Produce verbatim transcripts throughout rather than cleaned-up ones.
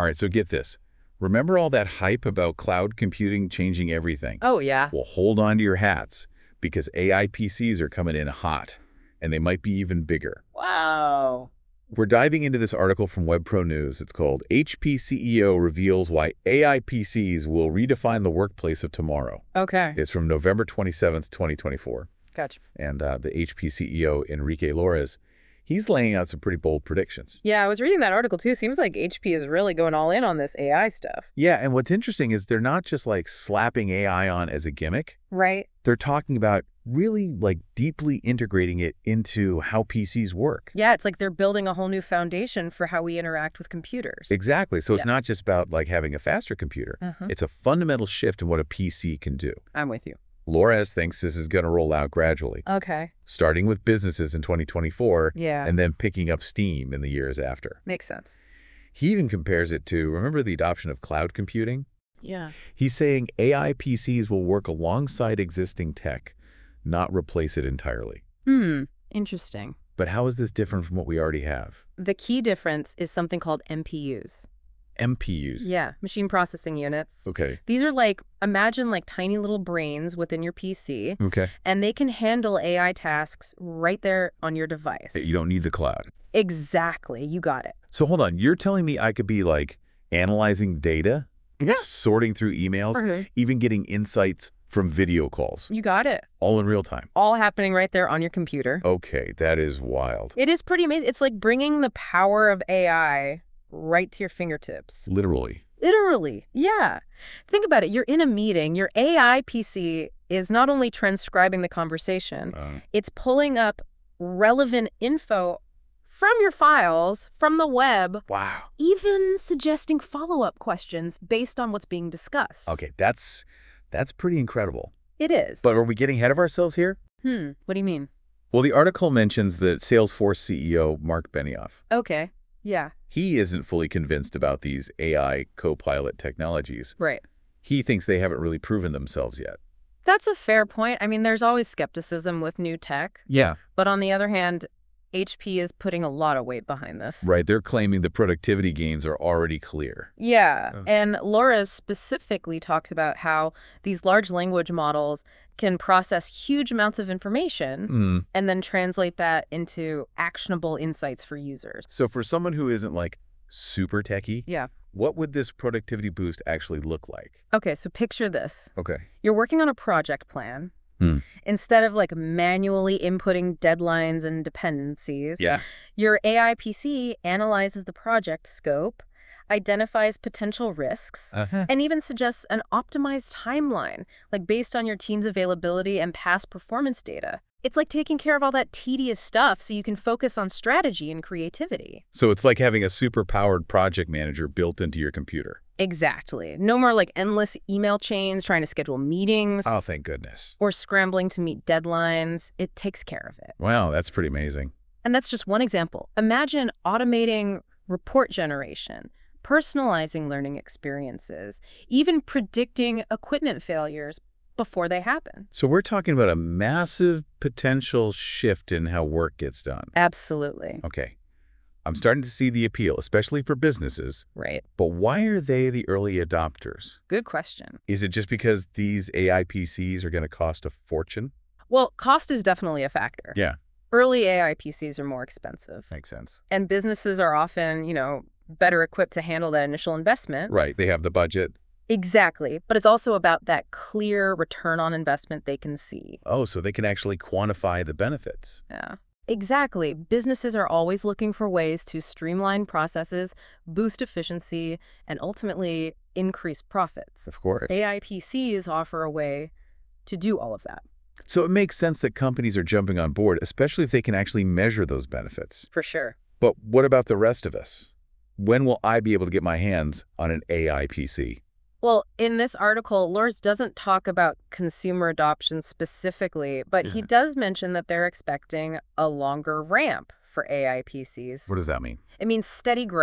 All right, so get this. Remember all that hype about cloud computing changing everything? Oh, yeah. Well, hold on to your hats because A I P Cs are coming in hot, and they might be even bigger. Wow. We're diving into this article from WebPro News. It's called H P C E O Reveals Why A I P Cs Will Redefine the Workplace of Tomorrow. Okay. It's from November twenty-seventh, twenty twenty-four. Gotcha. And uh, the H P C E O, Enrique Lores, he's laying out some pretty bold predictions. Yeah, I was reading that article too. Seems like H P is really going all in on this A I stuff. Yeah, and what's interesting is they're not just like slapping A I on as a gimmick. Right. They're talking about really like deeply integrating it into how P Cs work. Yeah, it's like they're building a whole new foundation for how we interact with computers. Exactly. So it's Yeah. not just about like having a faster computer. Uh-huh. It's a fundamental shift in what a P C can do. I'm with you. Lores thinks this is going to roll out gradually, Okay. starting with businesses in twenty twenty-four Yeah. and then picking up steam in the years after. Makes sense. He even compares it to, remember the adoption of cloud computing? Yeah. He's saying A I P Cs will work alongside existing tech, not replace it entirely. Hmm. Interesting. But how is this different from what we already have? The key difference is something called M P Us. M P Us. Yeah, machine processing units. Okay. These are like, imagine like tiny little brains within your P C, Okay. and they can handle A I tasks right there on your device. You don't need the cloud. Exactly. You got it. So hold on. You're telling me I could be like analyzing data, Yeah. sorting through emails, Mhm. even getting insights from video calls, You got it. all in real time. All happening right there on your computer. Okay, that is wild. It is pretty amazing. It's like bringing the power of A I right to your fingertips. Literally. Literally, yeah. Think about it. You're in a meeting. Your A I P C is not only transcribing the conversation, Uh, it's pulling up relevant info from your files, from the web, wow. even suggesting follow-up questions based on what's being discussed. Okay, that's that's pretty incredible. It is. But are we getting ahead of ourselves here? Hmm, what do you mean? Well, the article mentions that Salesforce C E O Mark Benioff. Okay, yeah, He isn't fully convinced about these A I co-pilot technologies. right. He thinks they haven't really proven themselves yet. That's a fair point. I mean, there's always skepticism with new tech. Yeah. But on the other hand, H P is putting a lot of weight behind this. Right, they're claiming the productivity gains are already clear. Yeah, Oh. and Laura specifically talks about how these large language models can process huge amounts of information Mm. and then translate that into actionable insights for users. So for someone who isn't like super techie, Yeah. what would this productivity boost actually look like? Okay, so picture this. Okay. You're working on a project plan. Hmm. Instead of like manually inputting deadlines and dependencies, Yeah. your A I P C analyzes the project scope, identifies potential risks, Uh-huh. and even suggests an optimized timeline, like based on your team's availability and past performance data. It's like taking care of all that tedious stuff so you can focus on strategy and creativity. So it's like having a super-powered project manager built into your computer. Exactly. No more like endless email chains trying to schedule meetings Oh, thank goodness. or scrambling to meet deadlines. It takes care of it. Wow, that's pretty amazing. And that's just one example. Imagine automating report generation, personalizing learning experiences, even predicting equipment failures before they happen. So we're talking about a massive potential shift in how work gets done. Absolutely. Okay. I'm starting to see the appeal, especially for businesses. Right. But why are they the early adopters? Good question. Is it just because these A I P Cs are going to cost a fortune? Well, cost is definitely a factor. Yeah, Early A I P Cs are more expensive. makes sense. And businesses are often, you know, better equipped to handle that initial investment. Right, they have the budget. Exactly. But it's also about that clear return on investment they can see. Oh, so they can actually quantify the benefits. Yeah. Exactly. Businesses are always looking for ways to streamline processes, boost efficiency, and ultimately increase profits. Of course. A I P Cs offer a way to do all of that. So it makes sense that companies are jumping on board, especially if they can actually measure those benefits. For sure. But what about the rest of us? When will I be able to get my hands on an A I P C? Well, in this article, Lors doesn't talk about consumer adoption specifically, but he Yeah. does mention that they're expecting a longer ramp for A I P Cs. What does that mean? It means steady growth,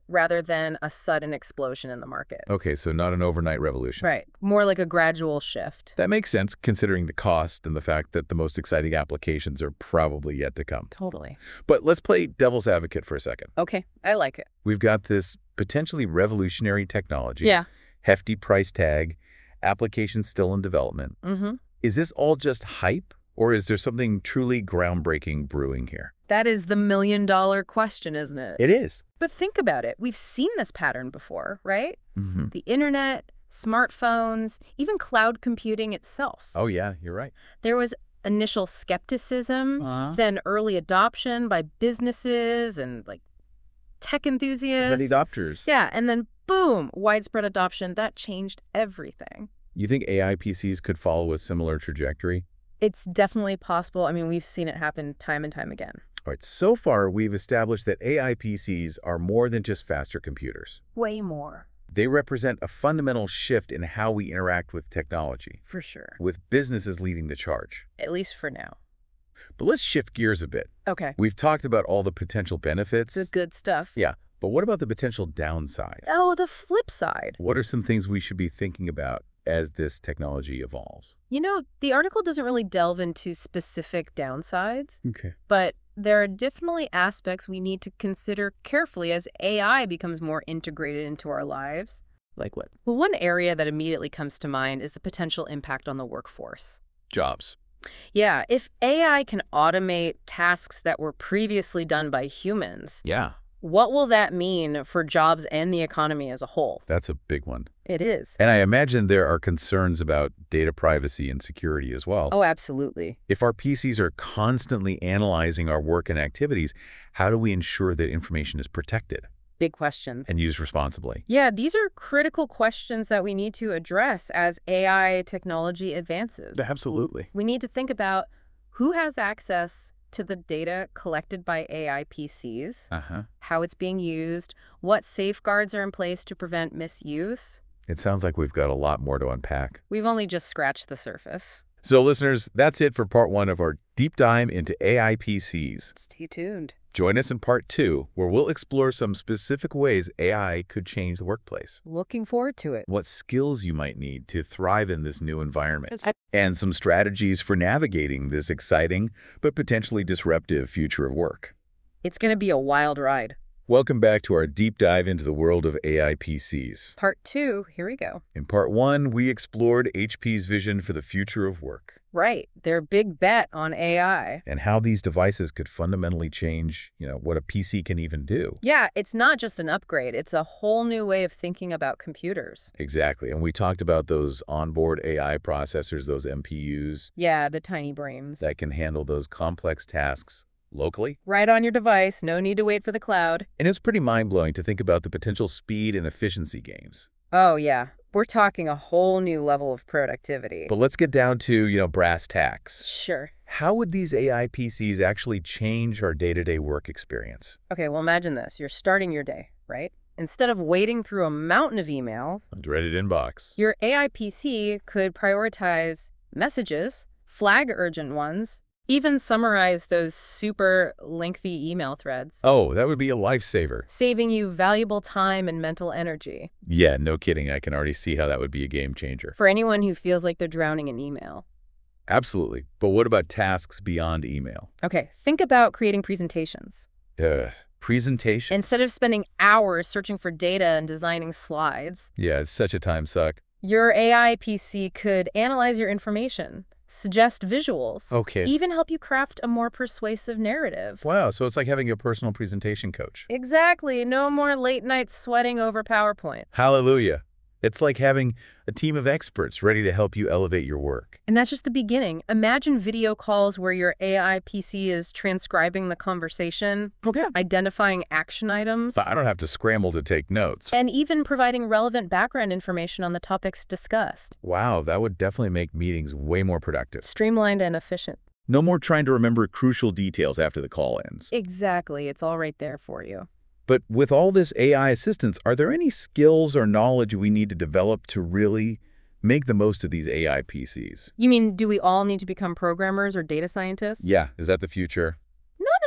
rather than a sudden explosion in the market. Okay, so not an overnight revolution. Right. More like a gradual shift. That makes sense, considering the cost and the fact that the most exciting applications are probably yet to come. Totally. But let's play devil's advocate for a second. Okay, I like it. We've got this potentially revolutionary technology. Yeah. Hefty price tag, applications still in development. Mm-hmm. Is this all just hype, or is there something truly groundbreaking brewing here? That is the million-dollar question, isn't it? It is. But think about it. We've seen this pattern before, right? Mm-hmm. The internet, smartphones, even cloud computing itself. Oh, yeah, you're right. There was initial skepticism, Uh-huh. then early adoption by businesses and, like, tech enthusiasts. The adopters. Yeah, and then boom, widespread adoption. That changed everything. You think A I P Cs could follow a similar trajectory? It's definitely possible. I mean, we've seen it happen time and time again. All right, so far we've established that A I P Cs are more than just faster computers. Way more. They represent a fundamental shift in how we interact with technology, For sure. with businesses leading the charge. At least for now. But let's shift gears a bit. Okay. We've talked about all the potential benefits. The good stuff. Yeah, but what about the potential downsides? Oh, the flip side. What are some things we should be thinking about as this technology evolves? You know, the article doesn't really delve into specific downsides, Okay. but there are definitely aspects we need to consider carefully as A I becomes more integrated into our lives. Like what? Well, one area that immediately comes to mind is the potential impact on the workforce. Jobs. Yeah, if A I can automate tasks that were previously done by humans, Yeah, what will that mean for jobs and the economy as a whole? that's a big one. It is. And I imagine there are concerns about data privacy and security as well. Oh, absolutely. If our P Cs are constantly analyzing our work and activities, how do we ensure that information is protected Big questions. and used responsibly? Yeah, these are critical questions that we need to address as A I technology advances. Absolutely. We need to think about who has access to the data collected by A I P Cs, Uh-huh. how it's being used, what safeguards are in place to prevent misuse. It sounds like we've got a lot more to unpack. We've only just scratched the surface. So listeners, that's it for part one of our deep dive into A I P Cs. Stay tuned. Join us in part two, where we'll explore some specific ways A I could change the workplace, Looking forward to it. what skills you might need to thrive in this new environment, It's- and some strategies for navigating this exciting but potentially disruptive future of work. It's going to be a wild ride. Welcome back to our deep dive into the world of A I P Cs. Part two, here we go. In part one, we explored H P's vision for the future of work Right, their big bet on A I. and how these devices could fundamentally change, you know, what a P C can even do. Yeah, it's not just an upgrade. It's a whole new way of thinking about computers. Exactly. And we talked about those onboard A I processors, those M P Us, Yeah, the tiny brains. that can handle those complex tasks locally. Right on your device, no need to wait for the cloud. And it's pretty mind-blowing to think about the potential speed and efficiency gains. Oh, yeah. We're talking a whole new level of productivity. But let's get down to, you know, brass tacks. Sure. How would these A I P Cs actually change our day-to-day work experience? Okay, well, imagine this. You're starting your day, right? Instead of wading through a mountain of emails, A dreaded inbox. your A I P C could prioritize messages, flag urgent ones, even summarize those super lengthy email threads, Oh, that would be a lifesaver. saving you valuable time and mental energy. Yeah, no kidding. I can already see how that would be a game changer. For anyone who feels like they're drowning in email. Absolutely. But what about tasks beyond email? Okay, think about creating presentations. Ugh. Presentation. Instead of spending hours searching for data and designing slides, Yeah, it's such a time suck. your A I P C could analyze your information, suggest visuals, Okay. even help you craft a more persuasive narrative. Wow, so it's like having a personal presentation coach. Exactly. No more late nights sweating over PowerPoint. Hallelujah. It's like having a team of experts ready to help you elevate your work. And that's just the beginning. Imagine video calls where your A I P C is transcribing the conversation, Okay. identifying action items, I don't have to scramble to take notes. and even providing relevant background information on the topics discussed. Wow, that would definitely make meetings way more productive. Streamlined and efficient. No more trying to remember crucial details after the call ends. Exactly. It's all right there for you. But with all this A I assistance, are there any skills or knowledge we need to develop to really make the most of these A I P Cs? You mean, do we all need to become programmers or data scientists? Yeah, is that the future? Not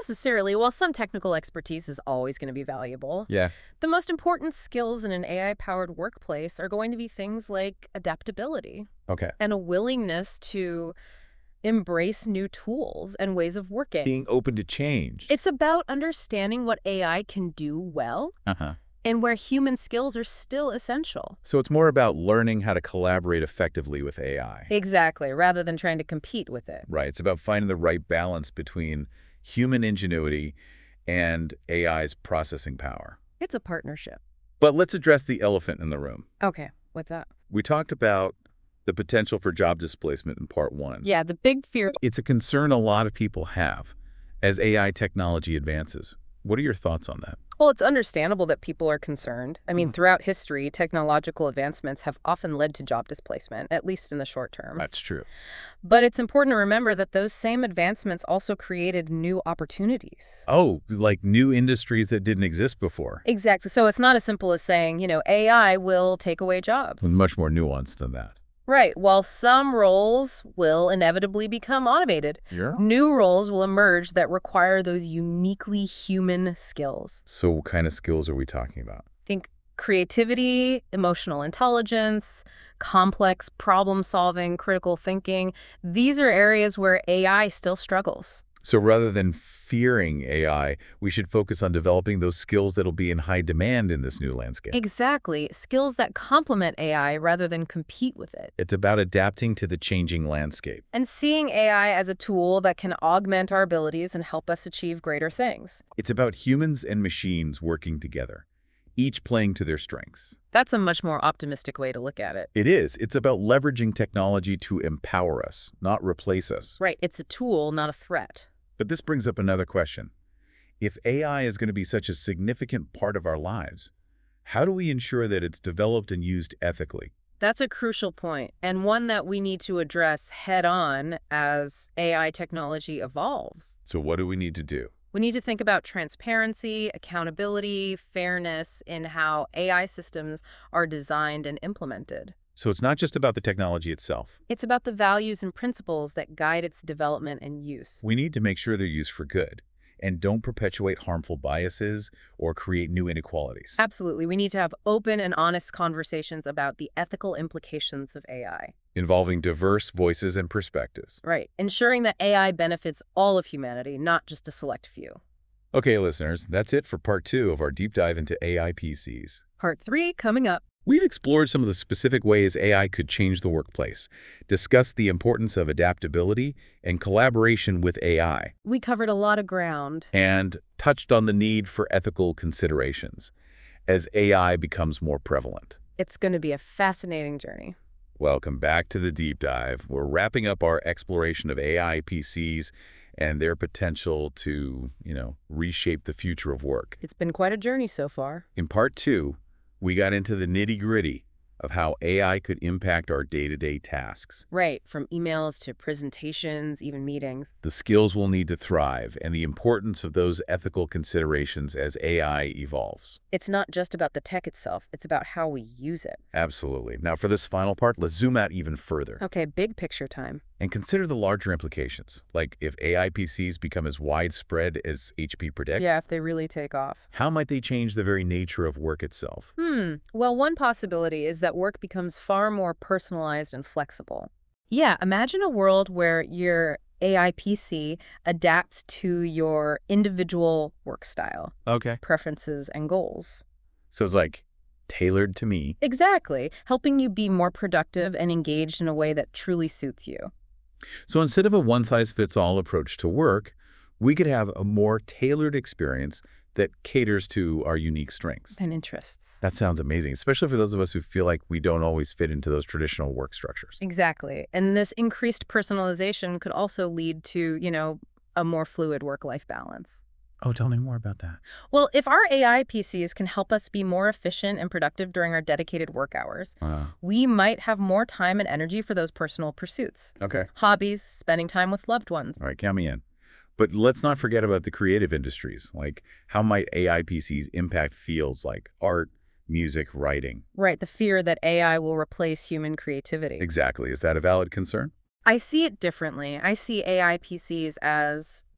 necessarily. While some technical expertise is always going to be valuable, Yeah. the most important skills in an A I-powered workplace are going to be things like adaptability Okay. and a willingness to embrace new tools and ways of working. Being open to change. It's about understanding what A I can do well Uh-huh. and where human skills are still essential. So it's more about learning how to collaborate effectively with A I. Exactly, rather than trying to compete with it. Right. It's about finding the right balance between human ingenuity and A I's processing power. It's a partnership. But let's address the elephant in the room. Okay, what's that? We talked about the potential for job displacement in part one. Yeah, the big fear. It's a concern a lot of people have as A I technology advances. What are your thoughts on that? Well, it's understandable that people are concerned. I mean, throughout history, technological advancements have often led to job displacement, at least in the short term. That's true. But it's important to remember that those same advancements also created new opportunities. Oh, like new industries that didn't exist before. Exactly. So it's not as simple as saying, you know, A I will take away jobs. Much more nuanced than that. Right. While some roles will inevitably become automated, Yeah. new roles will emerge that require those uniquely human skills. So what kind of skills are we talking about? Think creativity, emotional intelligence, complex problem solving, critical thinking. These are areas where A I still struggles. So rather than fearing A I, we should focus on developing those skills that'll be in high demand in this new landscape. Exactly. Skills that complement A I rather than compete with it. It's about adapting to the changing landscape. And seeing A I as a tool that can augment our abilities and help us achieve greater things. It's about humans and machines working together, each playing to their strengths. That's a much more optimistic way to look at it. It is. It's about leveraging technology to empower us, not replace us. Right. It's a tool, not a threat. But this brings up another question. If A I is going to be such a significant part of our lives, how do we ensure that it's developed and used ethically? That's a crucial point, and one that we need to address head-on as A I technology evolves. So what do we need to do? We need to think about transparency, accountability, fairness in how A I systems are designed and implemented. So it's not just about the technology itself. It's about the values and principles that guide its development and use. We need to make sure they're used for good and don't perpetuate harmful biases or create new inequalities. Absolutely. We need to have open and honest conversations about the ethical implications of A I. Involving diverse voices and perspectives. Right. Ensuring that A I benefits all of humanity, not just a select few. Okay, listeners, that's it for part two of our deep dive into A I P Cs. Part three coming up. We've explored some of the specific ways A I could change the workplace, discussed the importance of adaptability and collaboration with A I, We covered a lot of ground. and touched on the need for ethical considerations as A I becomes more prevalent. It's going to be a fascinating journey. Welcome back to the deep dive. We're wrapping up our exploration of A I P Cs and their potential to, you know, reshape the future of work. It's been quite a journey so far. In part two, we got into the nitty-gritty of how A I could impact our day-to-day tasks, Right, from emails to presentations, even meetings. the skills we'll need to thrive, and the importance of those ethical considerations as A I evolves. It's not just about the tech itself, it's about how we use it. Absolutely. Now, for this final part, let's zoom out even further Okay, big picture time. and consider the larger implications, like if A I P Cs become as widespread as H P predicts. Yeah, if they really take off. How might they change the very nature of work itself? Hmm. Well, one possibility is that work becomes far more personalized and flexible. Yeah, imagine a world where your A I P C adapts to your individual work style, Okay. preferences, and goals. So it's like tailored to me. Exactly, helping you be more productive and engaged in a way that truly suits you. So instead of a one-size-fits-all approach to work, we could have a more tailored experience that caters to our unique strengths. And interests. That sounds amazing, especially for those of us who feel like we don't always fit into those traditional work structures. Exactly. And this increased personalization could also lead to, you know, a more fluid work-life balance. Oh, tell me more about that. Well, if our A I P Cs can help us be more efficient and productive during our dedicated work hours, Uh, we might have more time and energy for those personal pursuits. okay. Hobbies, spending time with loved ones. All right, count me in. But let's not forget about the creative industries. Like, how might A I P Cs impact fields like art, music, writing? Right, the fear that A I will replace human creativity. Exactly. Is that a valid concern? I see it differently. I see A I P Cs as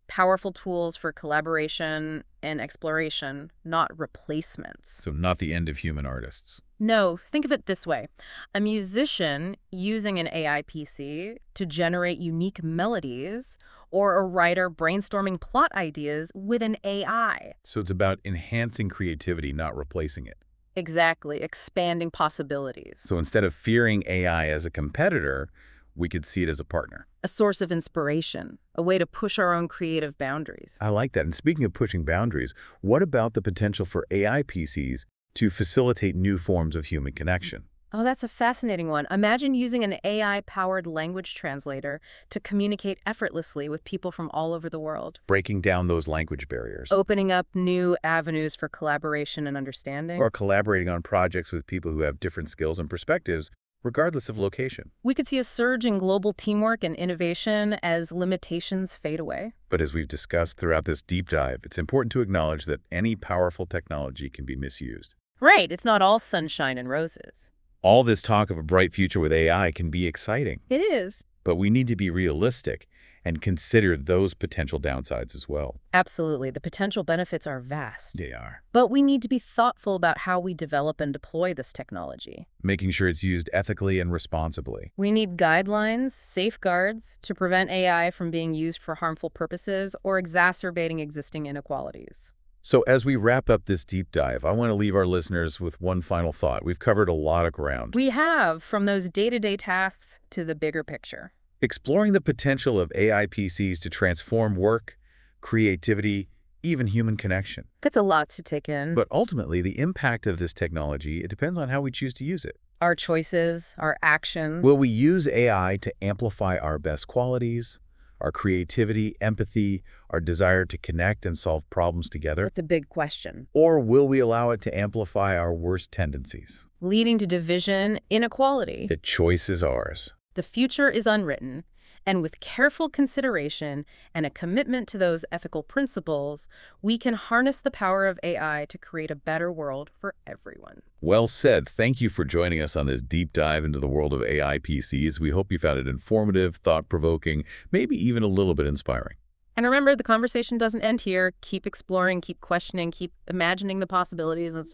powerful tools for collaboration and exploration, not replacements. So not the end of human artists. No, think of it this way. A musician using an A I P C to generate unique melodies, or a writer brainstorming plot ideas with an A I. So it's about enhancing creativity, not replacing it. Exactly, expanding possibilities. So instead of fearing A I as a competitor, we could see it as a partner. A source of inspiration, a way to push our own creative boundaries. I like that. And speaking of pushing boundaries, what about the potential for A I P Cs to facilitate new forms of human connection? Oh, that's a fascinating one. Imagine using an A I-powered language translator to communicate effortlessly with people from all over the world. Breaking down those language barriers. Opening up new avenues for collaboration and understanding. Or collaborating on projects with people who have different skills and perspectives, regardless of location. We could see a surge in global teamwork and innovation as limitations fade away. But as we've discussed throughout this deep dive, it's important to acknowledge that any powerful technology can be misused. Right, it's not all sunshine and roses. All this talk of a bright future with A I can be exciting. It is. But we need to be realistic and consider those potential downsides as well. Absolutely. The potential benefits are vast. They are. But we need to be thoughtful about how we develop and deploy this technology. Making sure it's used ethically and responsibly. We need guidelines, safeguards, to prevent A I from being used for harmful purposes or exacerbating existing inequalities. So as we wrap up this deep dive, I want to leave our listeners with one final thought. We've covered a lot of ground. We have, from those day-to-day tasks to the bigger picture. Exploring the potential of A I P Cs to transform work, creativity, even human connection. That's a lot to take in. But ultimately, the impact of this technology, it depends on how we choose to use it. Our choices, our actions. Will we use A I to amplify our best qualities, our creativity, empathy, our desire to connect and solve problems together? That's a big question. Or will we allow it to amplify our worst tendencies? Leading to division, inequality. The choice is ours. The future is unwritten, and with careful consideration and a commitment to those ethical principles, we can harness the power of A I to create a better world for everyone. Well said. Thank you for joining us on this deep dive into the world of A I P Cs. We hope you found it informative, thought-provoking, maybe even a little bit inspiring. And remember, the conversation doesn't end here. Keep exploring, keep questioning, keep imagining the possibilities. It's